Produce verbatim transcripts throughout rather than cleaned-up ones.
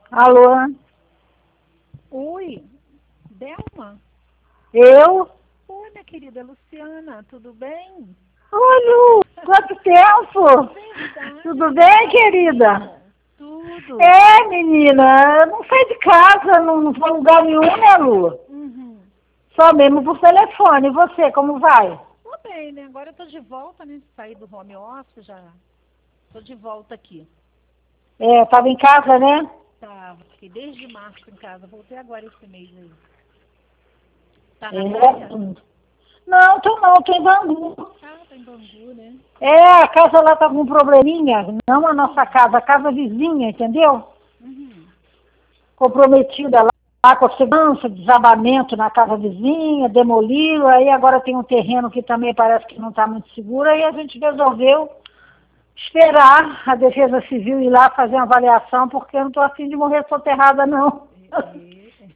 Alô? Oi, Delma? Eu? Oi, minha querida Luciana, tudo bem? Oi, Lu, quanto tempo? Verdade, Tudo bem, querida? menina. Tudo. É, menina, eu não saí de casa, não, não vou a lugar nenhum, né, Lu? Uhum. Só mesmo por telefone. E você, como vai? Tô bem, né? Agora eu tô de volta, né? Saí do home office, já tô de volta aqui. É, tava em casa, né? Tava, fiquei desde março em casa, voltei agora esse mês aí. Tá na praia? É. Não, tô não, tô em Bangu. Ah, tá em Bangu, né? É, a casa lá tá com um probleminha, não a nossa casa, a casa vizinha, entendeu? Uhum. Comprometida lá, lá com a segurança, desabamento na casa vizinha, demoliram, aí agora tem um terreno que também parece que não está muito seguro, aí a gente resolveu esperar a Defesa Civil ir lá fazer uma avaliação, porque eu não estou afim de morrer soterrada, não. É, é.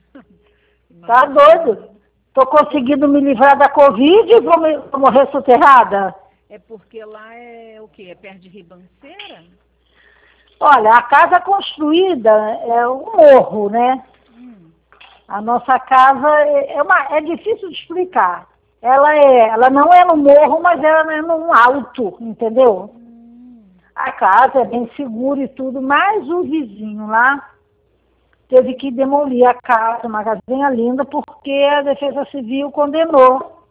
Tá doido? Imagino. Estou conseguindo me livrar da Covid e vou, me- vou morrer soterrada? É porque lá é o quê? É perto de Ribanceira? Olha, a casa construída é um morro, né? Hum. A nossa casa é, é, uma, é difícil de explicar. Ela, é, ela não é no morro, mas ela é num alto, entendeu? Hum. A casa é bem segura e tudo, mas o vizinho lá teve que demolir a casa, uma casinha linda, porque a Defesa Civil condenou.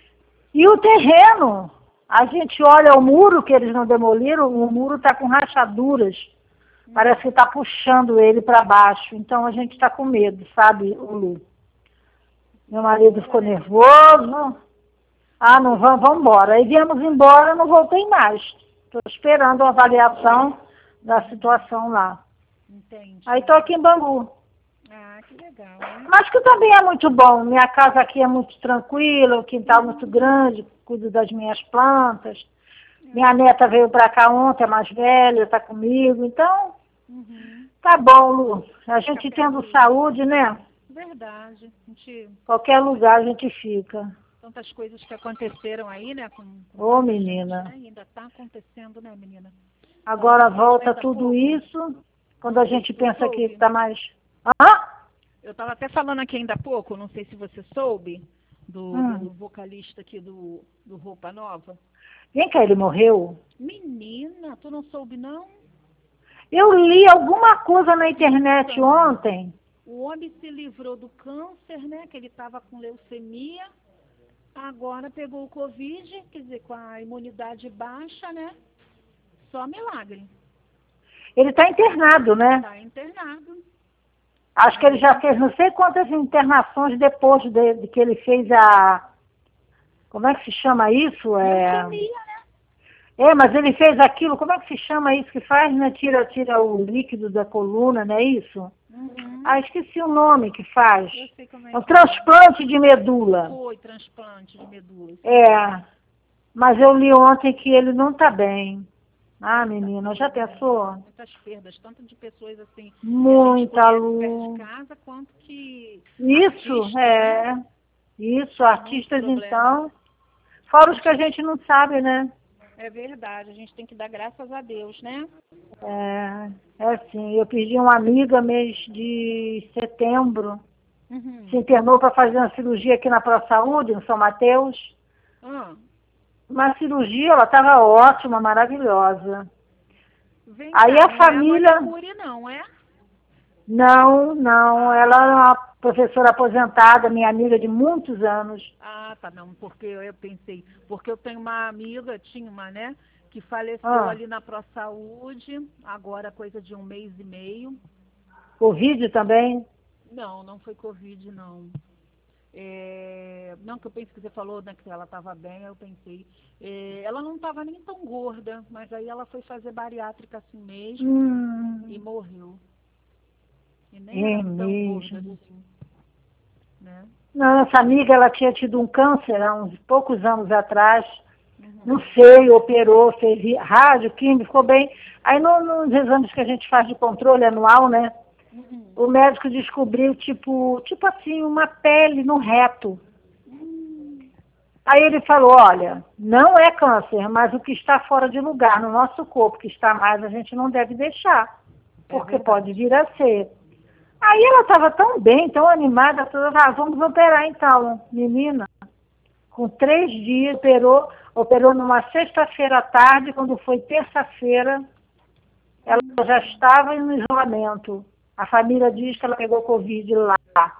E o terreno, a gente olha o muro que eles não demoliram, o muro está com rachaduras. Hum. Parece que está puxando ele para baixo. Então a gente está com medo, sabe, Lu? Meu marido Agora, ficou né, nesse momento, nervoso. Ah, não porque... vamos, vamos embora. Aí viemos embora, não voltei mais. Estou esperando a avaliação da situação lá. Aí Entendi. estou aqui em Bangu. Ah, que legal, né? Mas que também é muito bom. Minha casa aqui é muito tranquila, o quintal muito Uhum. grande, cuido das minhas plantas. Minha Ah, neta veio para cá ontem, a mais velha, está comigo. Então, uhum. tá bom, Lu. A Fica gente perto tendo lá. saúde, né? Verdade. A gente, Qualquer lugar a gente fica. tantas coisas que aconteceram aí, né, com, com Ô, tanta gente, né? menina. E ainda está acontecendo, né, menina? Falando Agora nisso, volta ainda há tudo pouco, isso, quando não a sei se gente tu pensa que soube, está mais. Hã? eu estava até falando aqui ainda há pouco, não sei se você soube, do, Hum. do vocalista aqui do, do Roupa Nova. Vem cá, ele morreu? Menina, tu não soube, não? Eu li alguma coisa na internet Então, ontem. o homem se livrou do câncer, né? Que ele estava com leucemia. Agora pegou o Covid, quer dizer, com a imunidade baixa, né? Só milagre. Ele está internado, né? Está internado. Acho que Mas ele já ele. fez não sei quantas internações depois de, de que ele fez a. Como é que se chama isso? É, Leucemia, né? é, mas ele fez aquilo, como é que se chama isso que faz, né? Tira, tira o líquido da coluna, não é isso? Uhum. Ah, esqueci o nome que faz. Eu sei como é É um que é. transplante de medula. Foi transplante de medula, isso mesmo. É, mas eu li ontem que ele não está bem. Ah, Muita menina, já coisa, né? pensou? Muitas perdas, tanto de pessoas assim que a gente Muita conhece perto de luz. casa, quanto que Isso, artistas, né? é. Isso, Muito artistas problema. então. Fora A os que a gente, gente não sabe, né? é verdade, a gente tem que dar graças a Deus, né? É, é assim, eu perdi uma amiga mês de setembro. Se Uhum. internou para fazer uma cirurgia aqui na ProSaúde, em São Mateus. Ah, Uma cirurgia, ela estava ótima, maravilhosa. vem Aí cá, a não é a família, manicure, não, é? não, não, Ah, ela é tá. uma professora aposentada, minha amiga de muitos anos. Ah, tá, não, porque eu pensei, porque eu tenho uma amiga, tinha uma, né, que faleceu Ah, ali na ProSaúde, agora coisa de um mês e meio. Covid também. Não, não foi Covid, não. É, não, que eu pensei que você falou, né, que ela estava bem, eu pensei. É, ela não estava nem tão gorda, mas aí ela foi fazer bariátrica assim mesmo e Hum, morreu. E nem era é tão gorda mesmo. assim, né? Nossa amiga, ela tinha tido um câncer há uns poucos anos atrás. Não Uhum, sei, operou, fez rádio, químico, ficou bem. Aí no, nos exames que a gente faz de controle anual, né? uhum. O médico descobriu, tipo, tipo assim, uma pele no reto. Hum, Aí ele falou, olha, não é câncer, mas o que está fora de lugar no nosso corpo, que está mais, a gente não deve deixar, é porque pode verdade. vir a ser. Aí ela estava tão bem, tão animada, toda, ah, vamos operar então. Menina, com três dias, operou, operou numa sexta-feira à tarde, quando foi terça-feira, ela já estava no isolamento. A família diz que ela pegou Covid lá.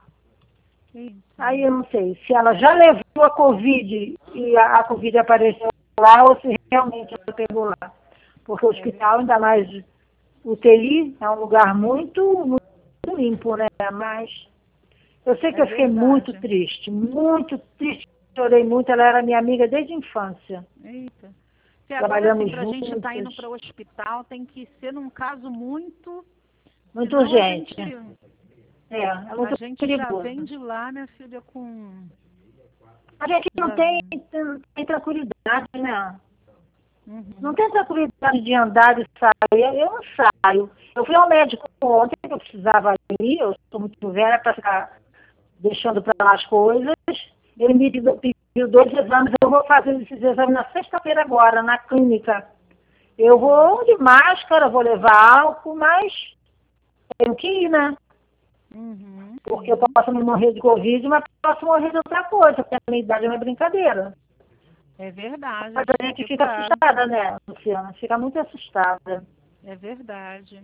Sim. Aí eu não sei se ela já levou a Covid e a, a Covid apareceu lá ou se realmente ela pegou lá. Porque o hospital, ainda mais U T I, é um lugar muito, muito limpo, né? Mas eu sei que É eu fiquei verdade. muito triste, muito triste. Chorei muito, ela era minha amiga desde a infância. Eita. Se agora, Trabalhamos assim, para a gente estar indo juntas. para o hospital, tem que ser num caso muito... Muito Senão a urgente. gente, É, é muito a gente já perigoso. vem de lá, minha filha, com... A gente não Já... tem, tem, tem tranquilidade, né? Uhum. Não tem tranquilidade de andar e sair. Eu não saio. Eu fui ao médico ontem, que eu precisava ir. Eu sou muito velha para ficar deixando para lá as coisas. Ele me pediu pediu dois exames. Eu vou fazer esses exames na sexta-feira agora, na clínica. Eu vou de máscara, vou levar álcool, mas tenho que ir, né? Uhum. Porque eu posso me morrer de Covid, mas posso morrer de outra coisa, porque a minha idade não é brincadeira. É verdade. Mas a gente fica claro. assustada, né, Luciana? Fica muito assustada. É verdade.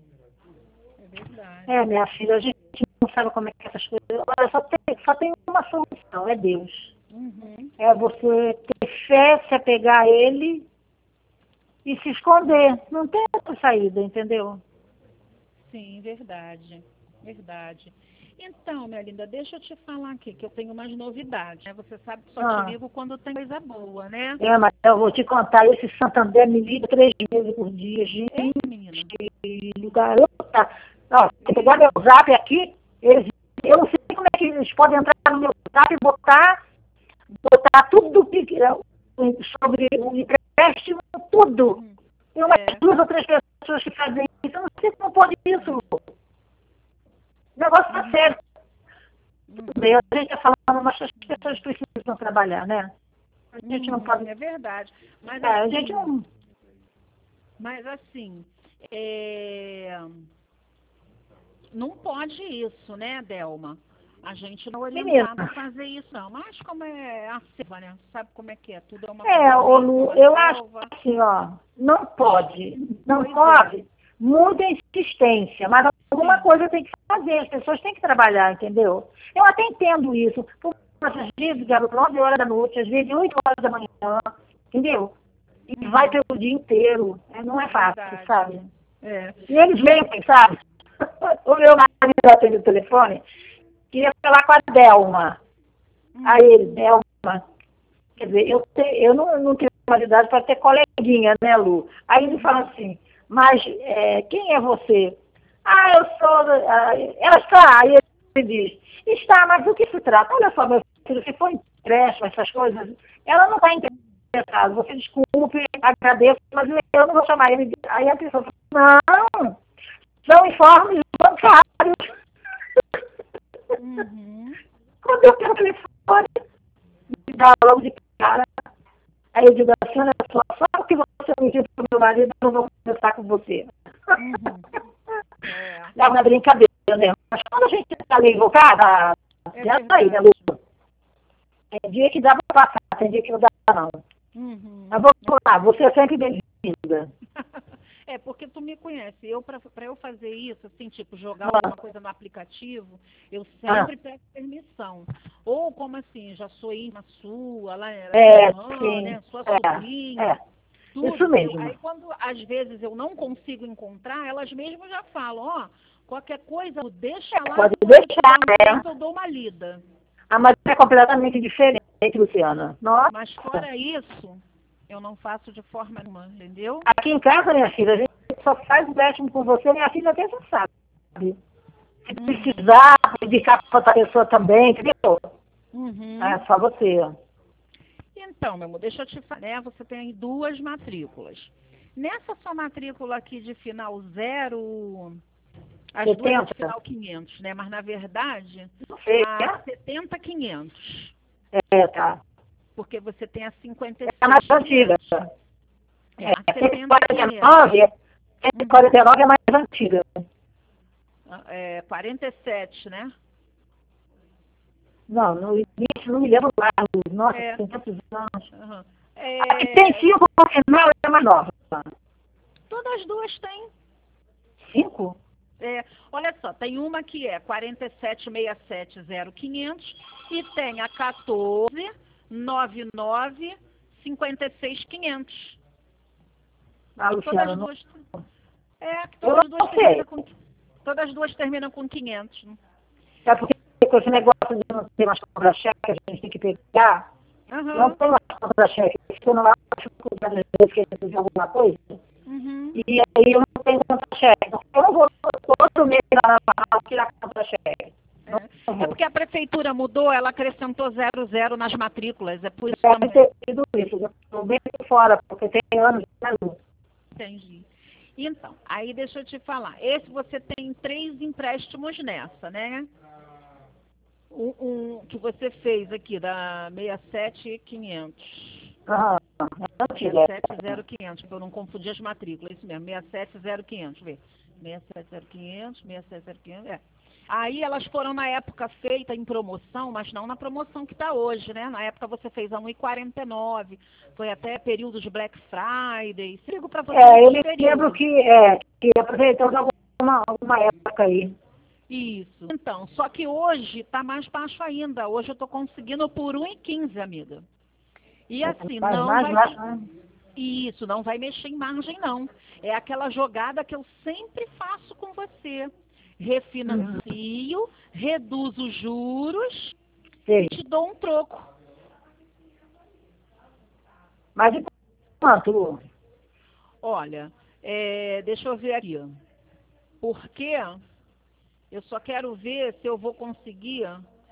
É verdade. É, minha filha, a gente não sabe como é que essas coisas... Olha, só tem, só tem uma solução, é Deus. Uhum. É você ter fé, se apegar a Ele e se esconder. Não tem outra saída, entendeu? Sim, verdade. Verdade. Então, minha linda, deixa eu te falar aqui, que eu tenho umas novidades, né? Você sabe que só Ah. te ligo quando tem coisa boa, né? É, mas eu vou te contar, esse Santander me liga três vezes por dia, gente. Ei, menina. Garota. Ó, se pegar meu zap aqui, eles, eu não sei como é que eles podem entrar no meu zap e botar, botar tudo que, sobre o empréstimo, tudo. Hum. Tem umas É. duas ou três pessoas que fazem isso. Eu não sei como pode isso. O negócio tá sério. Tudo bem, a gente está falando, mas as pessoas precisam trabalhar, né? A gente não Hum, pode. É verdade. Mas É, a assim, gente não. mas assim, é... não pode isso, né, Delma? A gente não é orientada a Menina. fazer isso, não. Mas como é a selva, né? Sabe como é que é? Tudo é uma É, ô convivência, Lu, uma eu acho selva. assim, ó, não pode, não Pois pode, é. muda a insistência, mas alguma Sim. coisa tem que fazer, as pessoas têm que trabalhar, entendeu? Eu até entendo isso, porque às vezes, garoto, nove horas da noite, às vezes oito horas da manhã, entendeu? E vai pelo dia inteiro, é, não é fácil, Verdade. sabe? É. E eles mentem, sabe? O meu marido atende o telefone, queria falar com a Delma. Hum. Aí ele, Delma, quer dizer, eu, te, eu não, não tenho qualidade para ter coleguinha, né, Lu? Aí ele fala assim, mas é, quem é você? Ah, eu sou... ah, ela está, aí ele diz, está, mas do que se trata? Olha só, meu filho, se for empréstimo, essas coisas, ela não está interessada. Você desculpe, agradeço, mas eu não vou chamar ele. Aí a pessoa fala, não, são informes bancários. Uhum. Quando eu pego o telefone, me dá logo de cara. Aí eu digo assim, olha só, só porque você não disse para o meu marido, eu não vou conversar com você. Uhum. É. Dá uma brincadeira, né? Mas quando a gente está ali invocada, É já tá aí, né, Lu? verdade. Tem dia que dá para passar, tem dia que não dá, não. Uhum. Mas vamos lá, você é sempre bem-vinda. É, porque tu me conhece. Eu, para eu fazer isso, assim, tipo, jogar Ah. alguma coisa no aplicativo, eu sempre peço permissão. Ou como assim, já sou irmã sua, lá, ela é É, irmã, sim. né? Sua É, sobrinha, é. tudo. Isso mesmo. Eu, aí quando às vezes eu não consigo encontrar, elas mesmas já falam, ó, qualquer coisa, deixa lá, Pode que você deixar, tiver um é. tempo, eu dou uma lida. Ah, mas é completamente diferente, Luciana. Nossa. Mas fora isso, eu não faço de forma nenhuma, entendeu? Aqui em casa, minha filha, a gente só faz empréstimo com você, minha filha até já sabe. Se Uhum. precisar, indicar para outra pessoa também, entendeu? Uhum. É só você. Então, meu amor, deixa eu te falar, né? Você tem aí duas matrículas. Nessa sua matrícula aqui de final zero, as duas setenta? de final quinhentos, né? Mas na verdade, Não sei, a é? setenta quinhentos. É, tá. Porque você tem a cinquenta e É a mais seis antiga. quinhentos. É, É, a a setenta quinhentos. cento e quarenta e nove é mais antiga. É, quarenta e sete, né? Não, no início não me lembro mais. Nossa, É. tem tantos anos. Uhum. A que tem É, cinco no final é mais nova. todas as duas têm. Cinco? É, olha só, tem uma que é quarenta e sete sessenta e sete zero quinhentos e tem a quatorze noventa e nove cinquenta e seis quinhentos. Ah, Todas Luciana, as não. duas. É, Eu todas as duas não sei. terminam com todas as duas terminam com quinhentos. É porque com esse negócio de não ter mais contra-cheque, a gente tem que pegar. Eu não Aham. tenho mais contra-cheque. Eu estou numa dificuldade às vezes que a gente precisa de alguma coisa. Uhum. E aí eu não tenho contra-cheque. Eu não vou todo mês lá na tirar contra-cheque. Não É. É vou. porque a prefeitura mudou, ela acrescentou zero zero nas matrículas, é por isso Deve também. ter sido isso. Eu estou bem por fora, porque tem anos que não. Entendi. Então, aí deixa eu te falar. Esse você tem três empréstimos nessa, né? Um, um que você fez aqui, da sessenta e sete quinhentos. Ah, é antiga. sessenta e sete zero quinhentos, para eu não confundir as matrículas, isso mesmo, sessenta e sete zero quinhentos, vê. sessenta e sete zero quinhentos, sessenta e sete zero quinhentos, é. Aí elas foram na época feita em promoção, mas não na promoção que está hoje, né? Na época você fez a um e quarenta e nove, foi até período de Black Friday. Sigo para você É, eu nesse me lembro período. que, é, que aproveitamos alguma, alguma época aí. Isso. Então, só que hoje está mais baixo ainda. Hoje eu estou conseguindo por um e quinze, amiga. E assim, Mas não mais vai. baixo, né? Isso, não vai mexer em margem, não. É aquela jogada que eu sempre faço com você. Refinancio, reduzo os juros Sei. e te dou um troco. Mas e quanto? Olha, é, deixa eu ver aqui. Porque eu só quero ver se eu vou conseguir.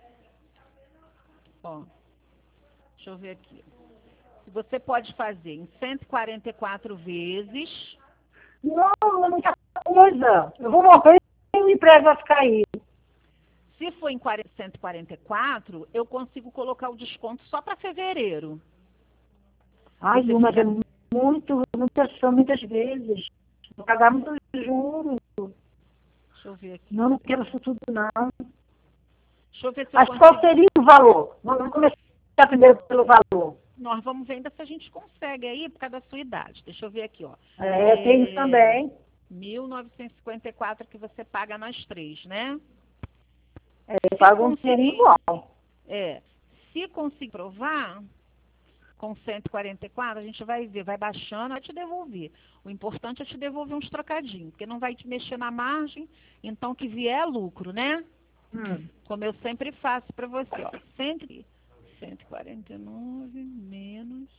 Ó, deixa eu ver aqui. Se você pode fazer em cento e quarenta e quatro vezes. Não, é muita coisa. Eu vou morrer e o emprego vai ficar aí. Se for em cento e quarenta e quatro, eu consigo colocar o desconto só para fevereiro. Ai, Você Lu, mas é fica. muito, muitas, são muitas vezes. Vou pagar muitos juros. Deixa eu ver aqui. Não, não quero isso tudo, não. Deixa eu ver se eu Mas qual consigo. seria o valor? Vamos começar primeiro pelo valor. Nós vamos ver ainda se a gente consegue aí por causa da sua idade. Deixa eu ver aqui, ó. É, tem isso É... também. mil novecentos e cinquenta e quatro que você paga nós três, né? É, eu Se pago um dinheirinho conseguir, bom. é, se conseguir provar com cento e quarenta e quatro, a gente vai ver, vai baixando, vai te devolver. O importante é te devolver uns trocadinhos, porque não vai te mexer na margem, então que vier é lucro, né? Hum. Como eu sempre faço para você, ó, cento e quarenta e nove menos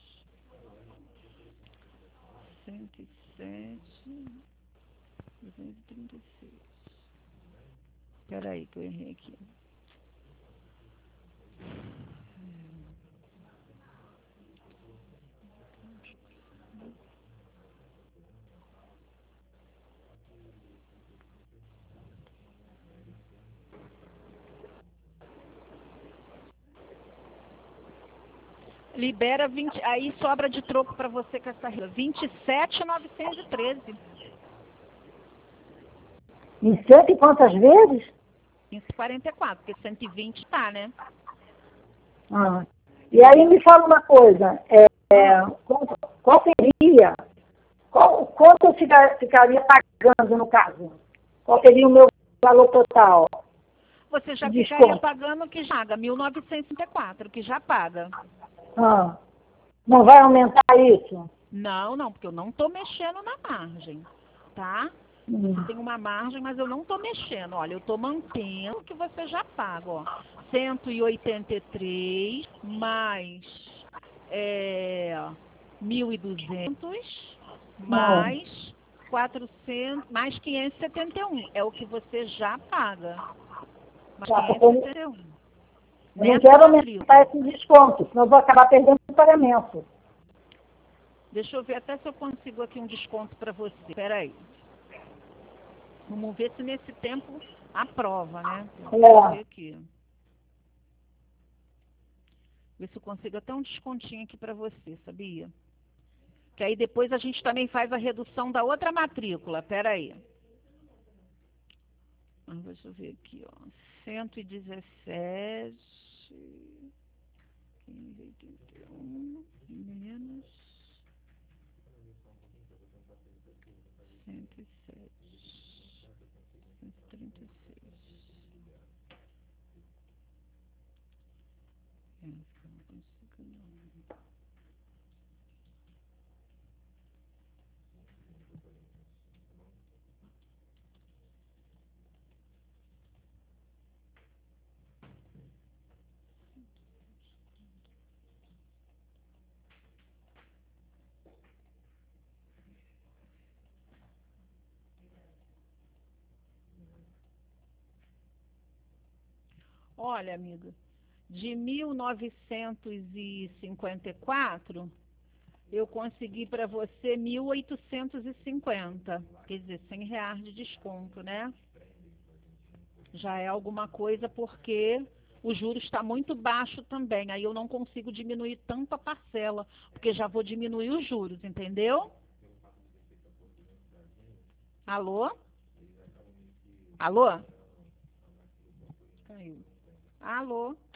cento e sete, duzentos e trinta e seis. Espera aí que eu errei aqui. Libera vinte, aí sobra de troco para você com essa renda. vinte e sete mil novecentos e treze. Em cento e quantas vezes? cento e quarenta e quatro, porque cento e vinte tá, né? Ah. E aí me fala uma coisa, é, é, Ah, qual, qual seria, qual, quanto eu ficar, ficaria pagando no caso? Qual seria o meu valor total você já de ficaria desconto? pagando o que já paga, mil novecentos e trinta e quatro, que já paga. Ah, não vai aumentar isso? Não, não, porque eu não estou mexendo na margem, tá? Você Hum. tem uma margem, mas eu não estou mexendo. Olha, eu estou mantendo o que você já paga, ó. cento e oitenta e três mais é, mil e duzentos Não, mais quatrocentos, mais quinhentos e setenta e um. É o que você já paga. Mais tá, porque quinhentos eu e não setenta e um. eu não Nessa quero aumentar matrícula. esse desconto, senão eu vou acabar perdendo o pagamento. Deixa eu ver até se eu consigo aqui um desconto para você. Espera aí. Vamos ver se nesse tempo aprova, né? Deixa eu ver É, aqui. Ver se eu consigo até um descontinho aqui para você, sabia? Que aí depois a gente também faz a redução da outra matrícula. Espera aí. Ah, deixa eu ver aqui, ó. cento e dezessete, quinze, oitenta e um, menos cento e sete, cento e trinta e seis. É, não consigo não. Olha, amiga, de mil novecentos e cinquenta e quatro, eu consegui para você mil oitocentos e cinquenta. Quer dizer, cem reais de desconto, né? Já é alguma coisa porque o juro está muito baixo também. Aí eu não consigo diminuir tanto a parcela, porque já vou diminuir os juros, entendeu? Alô? Alô? Caiu. Alô?